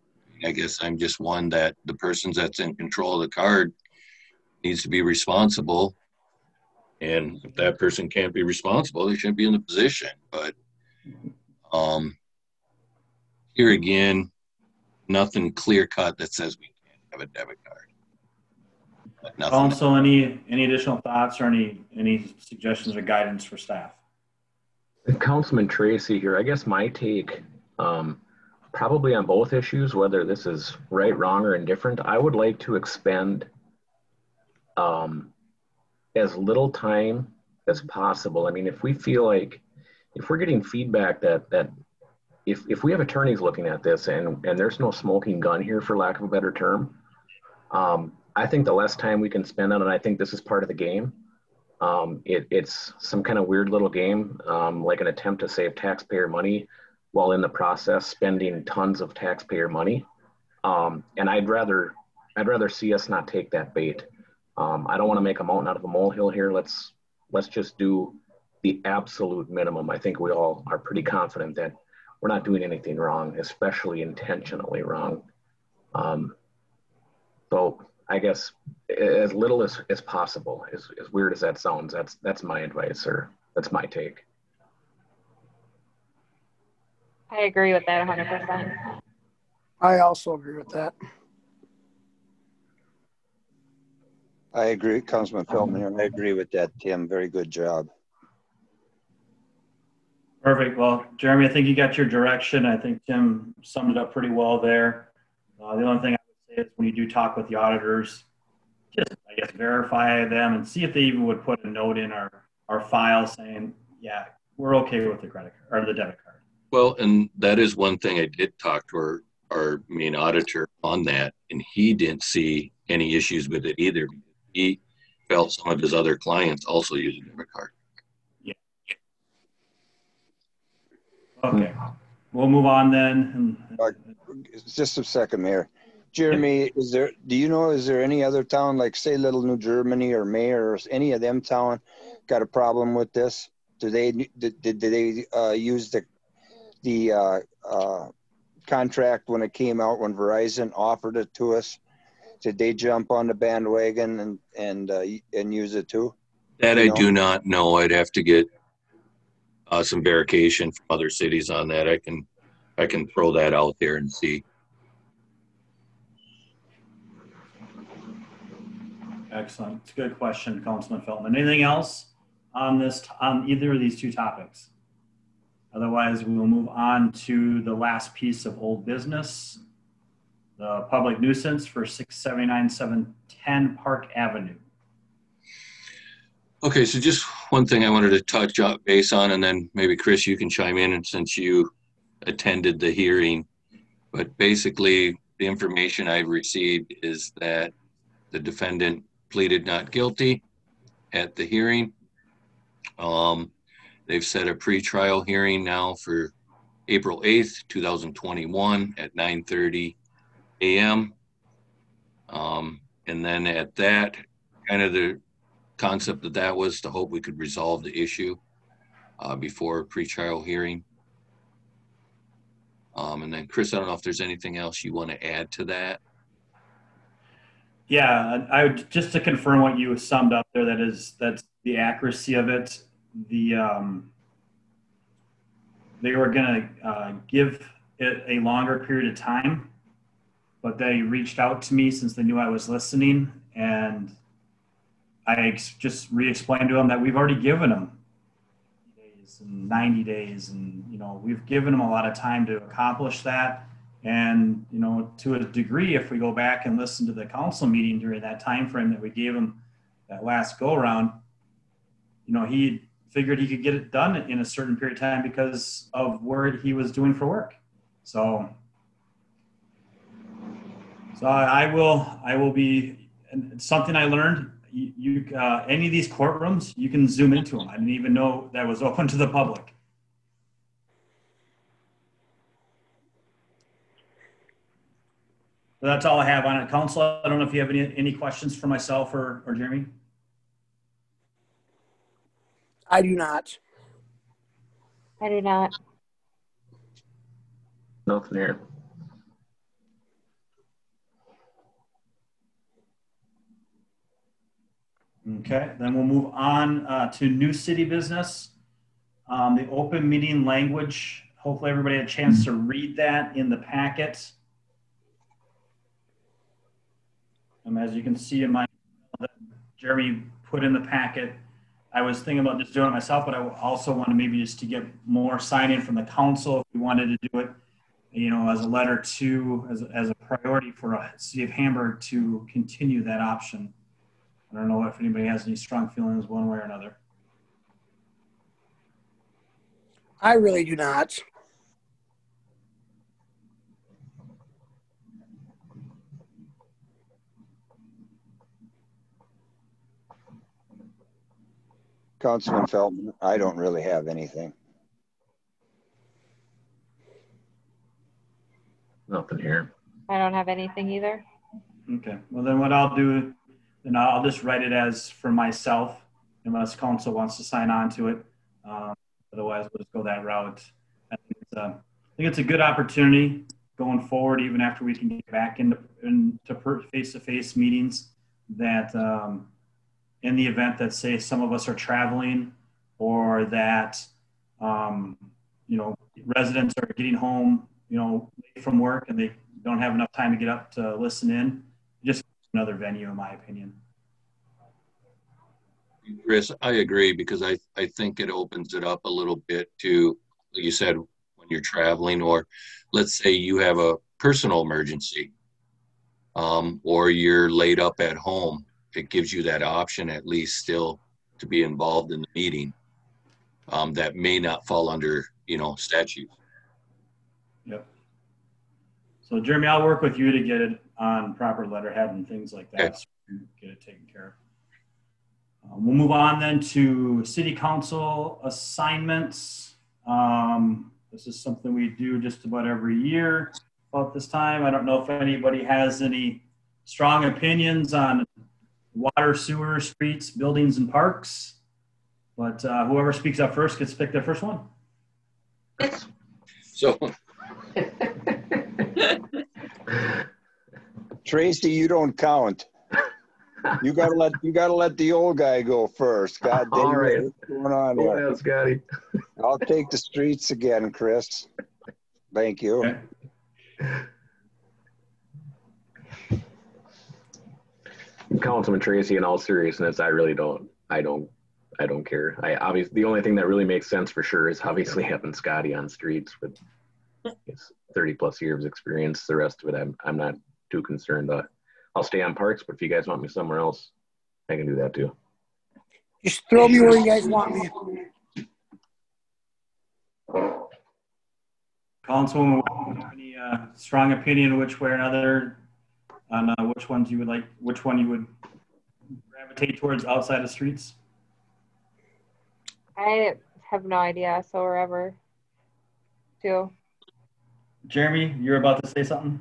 I guess I'm just one that the person that's in control of the card needs to be responsible. And if that person can't be responsible, they shouldn't be in the position. But um, here again, nothing clear cut that says we can't have a debit card. But nothing. Council, any any additional thoughts or any any suggestions or guidance for staff? Councilman Tracy here. I guess my take, um, probably on both issues, whether this is right, wrong, or indifferent, I would like to expend um, as little time as possible. I mean, if we feel like, if we're getting feedback that that if if we have attorneys looking at this and and there's no smoking gun here, for lack of a better term, um, I think the less time we can spend on it, I think this is part of the game. Um, it, it's some kind of weird little game, um, like an attempt to save taxpayer money while in the process spending tons of taxpayer money. Um, and I'd rather, I'd rather see us not take that bait. Um, I don't want to make a mountain out of a molehill here. Let's, let's just do the absolute minimum. I think we all are pretty confident that we're not doing anything wrong, especially intentionally wrong. Um, so I guess as little as, as possible, as, as weird as that sounds, that's that's my advice, or that's my take. I agree with that one hundred percent. I also agree with that. I agree, Councilman Feldman here. I agree with that, Tim. Very good job. Perfect. Well, Jeremy, I think you got your direction. I think Tim summed it up pretty well there. Uh, the only thing I would say is when you do talk with the auditors, just, I guess, verify them and see if they even would put a note in our, our file saying, yeah, we're okay with the credit card or the debit card. Well, and that is one thing I did talk to our, our main auditor on that, and he didn't see any issues with it either. He felt some of his other clients also use a debit card. Yeah. Okay. We'll move on then. Uh, just a second, Mayor. Jeremy, is there, do you know, is there any other town, like say Little New Germany or Mayor, or any of them town got a problem with this? Do they, did, did they uh, use the, the uh, uh, contract when it came out, when Verizon offered it to us? Did they jump on the bandwagon and, and, uh, and use it too? That you I know? do not know. I'd have to get uh, some verification from other cities on that. I can, I can throw that out there and see. Excellent. It's a good question, Councilman Feldman. Anything else on this, on either of these two topics? Otherwise, we will move on to the last piece of old business, the public nuisance for six seventy-nine, seven ten Park Avenue. Okay, so just one thing I wanted to touch up base on, and then maybe Chris, you can chime in, and since you attended the hearing. But basically, the information I've received is that the defendant pleaded not guilty at the hearing. Um, they've set a pretrial hearing now for April eighth, two thousand twenty-one at nine thirty a m Um, and then at that, kind of the concept of that was to hope we could resolve the issue uh, before a pretrial hearing. Um, and then Chris, I don't know if there's anything else you want to add to that. Yeah, I would just to confirm what you summed up there. That is, that's the accuracy of it. The um, they were going to uh, give it a longer period of time, but they reached out to me since they knew I was listening, and I ex just re-explained to them that we've already given them days and ninety days, and you know we've given them a lot of time to accomplish that. And, you know, to a degree, if we go back and listen to the council meeting during that time frame that we gave him that last go around, you know, he figured he could get it done in a certain period of time because of where he was doing for work. So, so I will, I will be, and it's something I learned. You, you uh, any of these courtrooms, you can zoom into them. I didn't even know that was open to the public. So that's all I have on it. Council, I don't know if you have any, any questions for myself or, or Jeremy? I do not. I do not. Nothing here. Okay, then we'll move on uh, to new city business. Um, the open meeting language, hopefully everybody had a chance to read that in the packet. Um, as you can see in my, Jeremy put in the packet, I was thinking about just doing it myself, but I also wanted maybe just to get more sign-in from the council if we wanted to do it, you know, as a letter to, as, as a priority for a city of Hamburg to continue that option. I don't know if anybody has any strong feelings one way or another. I really do not. Councilman Feldman, I don't really have anything. Nothing here. I don't have anything either. Okay, well then what I'll do, then I'll just write it as for myself, unless council wants to sign on to it. Um, otherwise, we'll just go that route. I think it's a, I think it's a good opportunity going forward, even after we can get back into, into face-to-face meetings, that um, in the event that, say, some of us are traveling, or that, um, you know, residents are getting home, you know, late from work and they don't have enough time to get up to listen in, just another venue, in my opinion. Chris, I agree, because I, I think it opens it up a little bit to, like you said, when you're traveling, or let's say you have a personal emergency, um, or you're laid up at home. It gives you that option at least still to be involved in the meeting. Um, that may not fall under, you know, statute. Yep. So Jeremy, I'll work with you to get it on proper letterhead and things like that. Okay. So we can get it taken care of. Um, we'll move on then to city council assignments. Um, this is something we do just about every year about this time. I don't know if anybody has any strong opinions on water, sewer, streets, buildings, and parks. But uh, whoever speaks up first gets to pick their first one. So, Tracy, you don't count. You gotta let you gotta let the old guy go first. God damn, All right. what's going on Go here? ahead, Scotty. I'll take the streets again, Chris. Thank you. Okay. Councilman Tracy, in all seriousness, I really don't, I don't, I don't care. I obviously, the only thing that really makes sense for sure is obviously having Scotty on streets with his thirty plus years of experience. The rest of it, I'm, I'm not too concerned. Uh, I'll stay on parks, but if you guys want me somewhere else, I can do that too. Just throw me where you guys want me. Councilwoman, any uh, strong opinion which way or another on uh, which ones you would like, which one you would gravitate towards outside of streets? I have no idea, so wherever. Too. Jeremy, you're about to say something?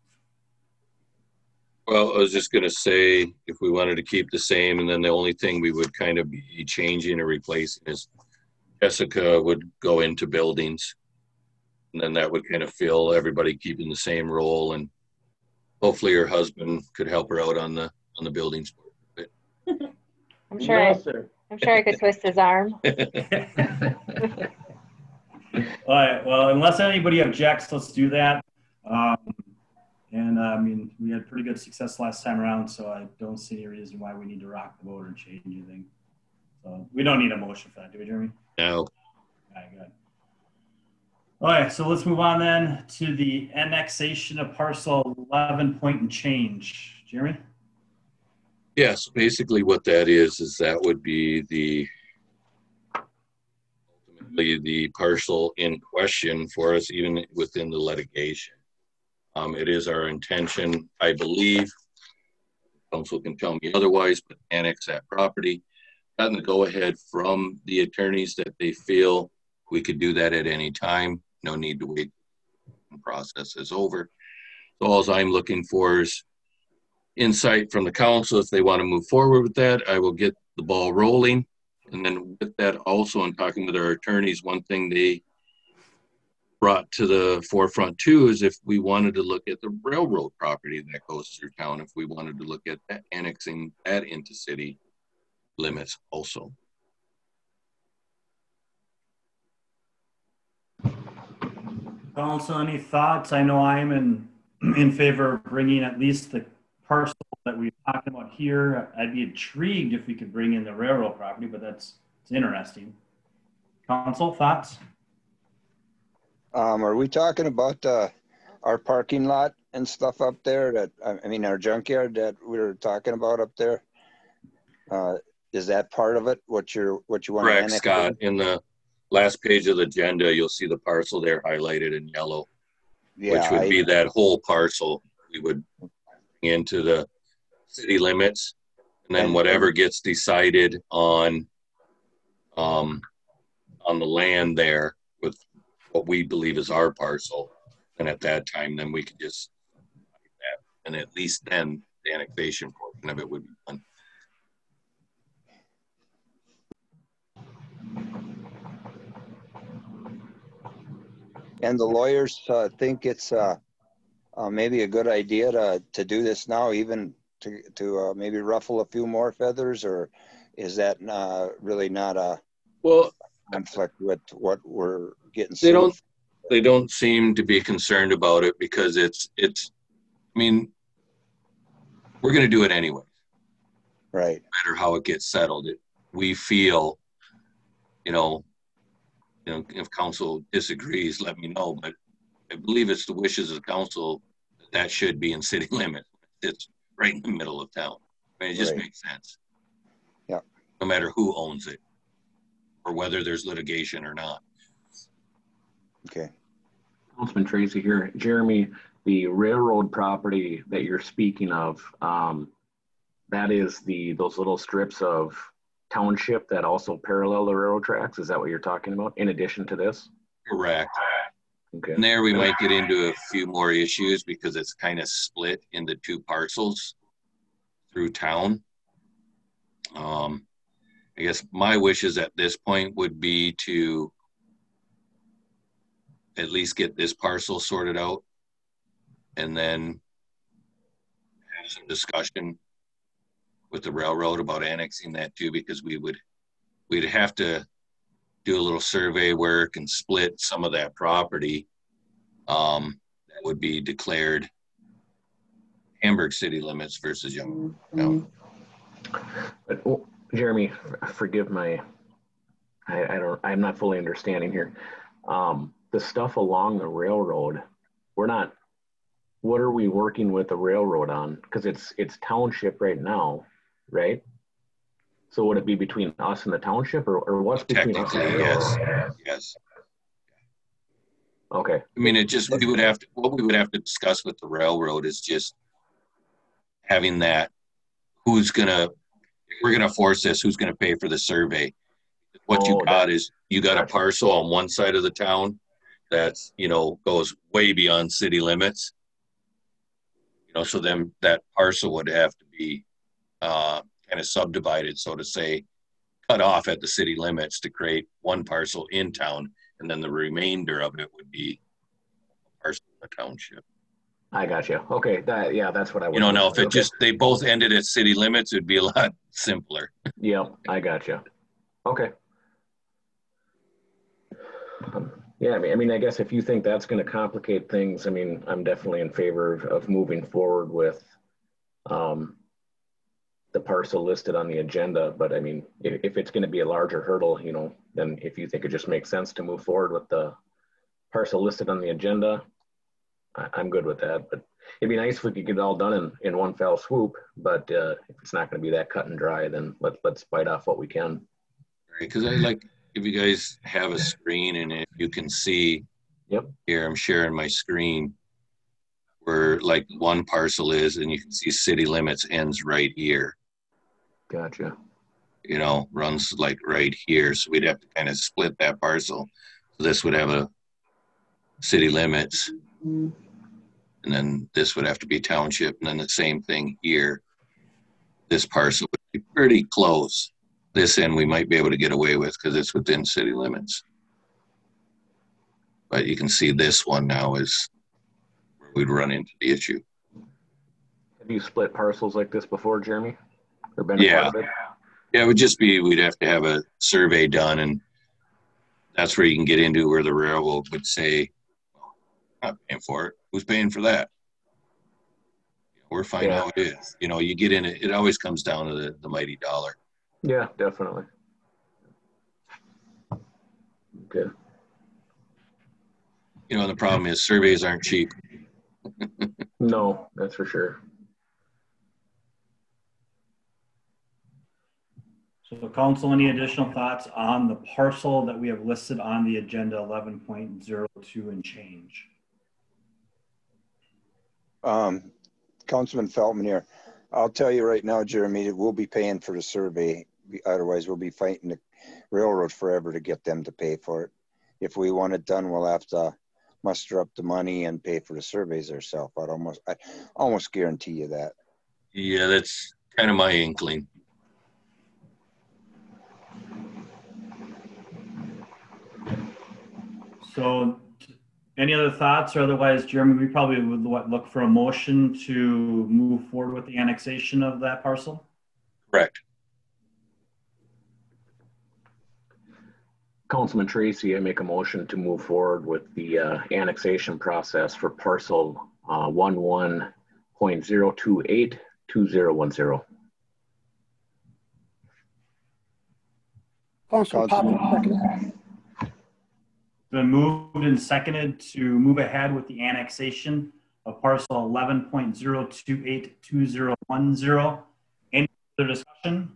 well, I was just going to say, if we wanted to keep the same, and then the only thing we would kind of be changing or replacing is Jessica would go into buildings. And then that would kind of fill everybody keeping the same role, and hopefully her husband could help her out on the on the buildings. I'm sure. I, I'm sure I could twist his arm. All right. Well, unless anybody objects, let's do that. Um, and uh, I mean, we had pretty good success last time around, so I don't see any reason why we need to rock the boat or change anything. So we don't need a motion for that, do we, Jeremy? No. All right, good. All right, so let's move on then to the annexation of parcel eleven point and change. Jeremy? Yes, basically what that is, is that would be the ultimately the parcel in question for us, even within the litigation. Um, it is our intention, I believe, council can tell me otherwise, but annex that property. Gotten the go-ahead from the attorneys that they feel we could do that at any time. No need to wait. The process is over. So all I'm looking for is insight from the council. If they want to move forward with that, I will get the ball rolling. And then with that also, in talking with our attorneys, one thing they brought to the forefront too is if we wanted to look at the railroad property that goes through town, if we wanted to look at that, annexing that into city, limits also. Council, any thoughts? I know I'm in in favor of bringing at least the parcel that we've talked about here. I'd be intrigued if we could bring in the railroad property, but that's it's interesting. Council, thoughts? Um, are we talking about uh, our parking lot and stuff up there? That I mean, our junkyard that we were talking about up there. Uh, is that part of it? What you're what you want to Correct, annex? Scott. In the last page of the agenda, you'll see the parcel there highlighted in yellow, Yeah, which would I, be that whole parcel. We would bring into the city limits, and then And- whatever gets decided on um, on the land there with what we believe is our parcel, and at that time, then we could just, and at least then the annexation portion of it would be done. and the lawyers uh, think it's uh, uh, maybe a good idea to to do this now, even to to uh, maybe ruffle a few more feathers, or is that uh, really not a Well, conflict with what we're getting? they sued don't for? they don't seem to be concerned about it because it's it's I mean, we're going to do it anyway, Right. no matter how it gets settled. It, we feel, you know, you know, if council disagrees, let me know, but I believe it's the wishes of the council that, that should be in city limits. It's right in the middle of town. I mean, it just Right. makes sense. Yeah. No matter who owns it or whether there's litigation or not. Okay. Councilman Tracy here. Jeremy, the railroad property that you're speaking of, um, that is the those little strips of township that also parallel the railroad tracks. Is that what you're talking about in addition to this? Correct. Okay. And there we might get into a few more issues because it's kind of split into two parcels through town. Um, I guess my wishes at this point would be to at least get this parcel sorted out and then have some discussion with the railroad about annexing that too, because we would, we'd have to do a little survey work and split some of that property. Um, that would be declared Hamburg city limits versus Young. No. But, oh, Jeremy, f- forgive my, I, I don't, I'm not fully understanding here. Um, the stuff along the railroad, we're not, what are we working with the railroad on? Because it's, it's township right now, right? So would it be between us and the township, or, or what's between us and the Technically, yes, railroad? yes. Okay, I mean, it just, we would have to, what we would have to discuss with the railroad is just having that, who's gonna, if we're gonna force this, who's gonna pay for the survey? What you Oh, got that- is, you got a gotcha. parcel on one side of the town that's, you know, goes way beyond city limits. You know, so then that parcel would have to be uh, kind of subdivided, so to say, cut off at the city limits to create one parcel in town, and then the remainder of it would be a parcel in the township. I got you. Okay, that, yeah, that's what I was. You know, now if it okay. just, they both ended at city limits, it'd be a lot simpler. Yep, I got you. Okay. Um, yeah, I mean, I mean, I guess if you think that's going to complicate things, I mean, I'm definitely in favor of, of moving forward with um, the parcel listed on the agenda. But I mean, if, if it's going to be a larger hurdle, you know, then if you think it just makes sense to move forward with the parcel listed on the agenda, I, I'm good with that. But it'd be nice if we could get it all done in, in one fell swoop. But uh, if it's not going to be that cut and dry, then let, let's bite off what we can. Because I like, if you guys have a screen and if you can see, Yep. here I'm sharing my screen where like one parcel is, and you can see city limits ends right here, Gotcha. you know, runs like right here. So we'd have to kind of split that parcel. So this would have a city limits, and then this would have to be township, and then the same thing here. This parcel would be pretty close. This end we might be able to get away with because it's within city limits. But you can see this one now is where we'd run into the issue. Have you split parcels like this before, Jeremy? Or been a Yeah. part of it? Yeah, it would just be, we'd have to have a survey done, and that's where you can get into where the railroad would say, well, I'm not paying for it. Who's paying for that? We're fine Yeah. how it is. You know, you get in it, it always comes down to the, the mighty dollar. Yeah, definitely. Okay. You know, the problem is surveys aren't cheap. No, that's for sure. So council, any additional thoughts on the parcel that we have listed on the agenda eleven point zero two and change? Um, Councilman Feltman here. I'll tell you right now, Jeremy, we'll be paying for the survey. Otherwise, we'll be fighting the railroad forever to get them to pay for it. If we want it done, we'll have to muster up the money and pay for the surveys ourselves. I'd almost, I almost guarantee you that. Yeah, that's kind of my inkling. So any other thoughts, or otherwise, Jeremy, we probably would what, look for a motion to move forward with the annexation of that parcel? Correct. Councilman Tracy, I make a motion to move forward with the uh, annexation process for parcel uh, eleven point zero two eight two zero one zero. Councilman Poplar, second. Been moved and seconded to move ahead with the annexation of parcel eleven point zero two eight two zero one zero. Any further discussion?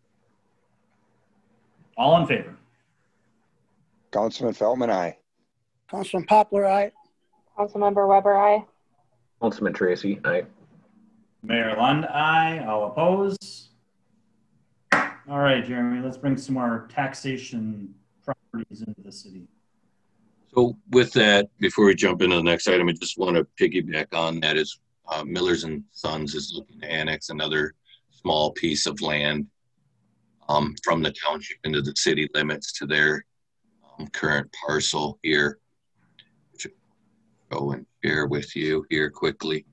All in favor? Councilman Feltman, aye. Councilman Poplar, aye. Councilmember Weber, aye. Councilman Tracy, aye. Mayor Lund, aye. All opposed? All right, Jeremy, let's bring some more taxation properties into the city. So with that, before we jump into the next item, I just want to piggyback on that is uh, Millers and Sons is looking to annex another small piece of land um, from the township into the city limits to their um, current parcel here, which I'll go and share with you here quickly.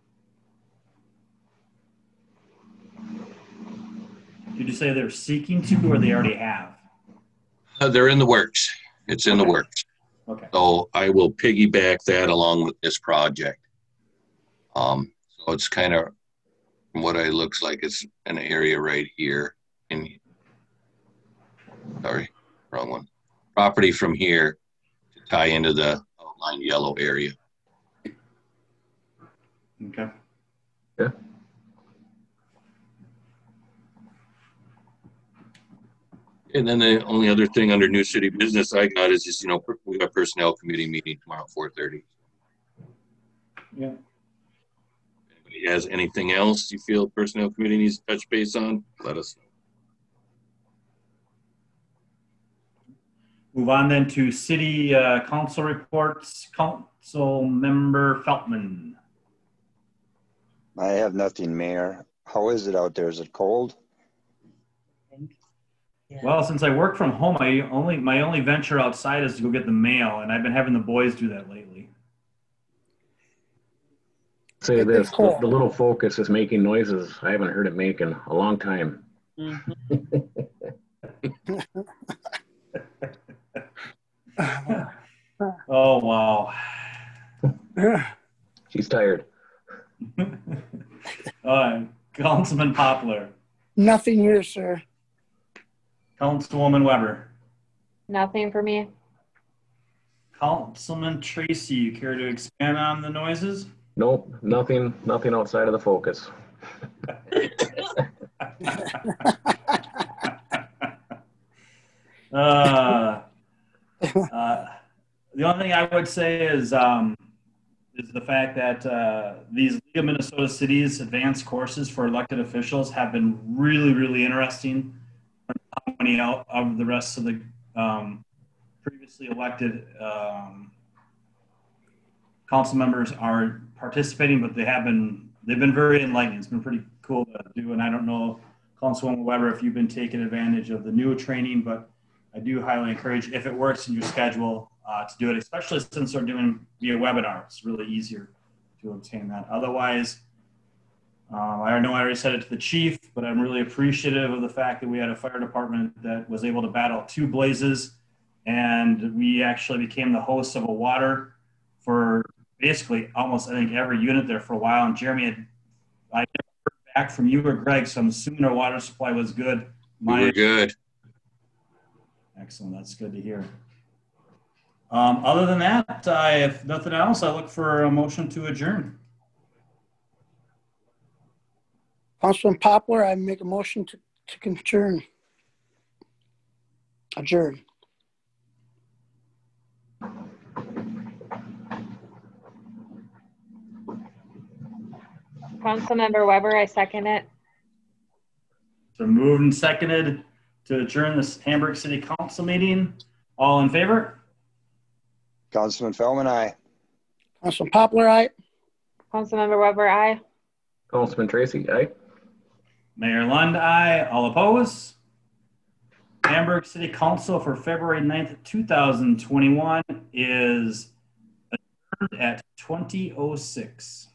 Did you say they're seeking to, or they already have? Uh, they're in the works. It's in Okay. the works. Okay. So I will piggyback that along with this project. Um, so it's kind of what it looks like. It's an area right here in, sorry, wrong one. Property from here to tie into the outlined yellow area. Okay. Yeah. And then the only other thing under new city business I got is just, you know, we got personnel committee meeting tomorrow at four thirty. Yeah. Anybody has anything else you feel personnel committee needs to touch base on? Let us know. Move on then to city uh, council reports. Council member Feltman. I have nothing, Mayor. How is it out there? Is it cold? Yeah. Well, since I work from home, I only my only venture outside is to go get the mail, and I've been having the boys do that lately. Say It- this, it's cool. the, the little focus is making noises I haven't heard it make in a long time. Oh wow. She's tired. uh, Councilman Poplar, Nothing here, sir. Councilwoman Weber, Nothing for me. Councilman Tracy. You care to expand on the noises? Nope, nothing, nothing outside of the focus. uh, uh, the only thing I would say is um, is the fact that uh, these League of Minnesota Cities advanced courses for elected officials have been really, really interesting. How many out of the rest of the um, previously elected um, council members are participating, but they have been they've been very enlightening. It's been pretty cool to do, and I don't know, Councilwoman Weber, if you've been taking advantage of the new training, but I do highly encourage, if it works in your schedule, uh, to do it, especially since they're doing via webinar. It's really easier to obtain that. Otherwise, Um, I know I already said it to the chief, but I'm really appreciative of the fact that we had a fire department that was able to battle two blazes, and we actually became the host of a water for basically almost, I think, every unit there for a while. And Jeremy, had, I never heard back from you or Greg, so I'm assuming our water supply was good. We were good. Excellent. That's good to hear. Um, other than that, I, if nothing else, I look for a motion to adjourn. Councilman Poplar, I make a motion to, to adjourn. Adjourn. Councilmember Weber, I second it. So moved and seconded to adjourn this Hamburg City Council meeting. All in favor? Councilman Feldman, aye. Councilman Poplar, aye. Councilmember Weber, aye. Councilman Tracy, aye. Mayor Lund, aye. All opposed? Hamburg City Council for February ninth, two thousand twenty-one is adjourned at twenty oh six.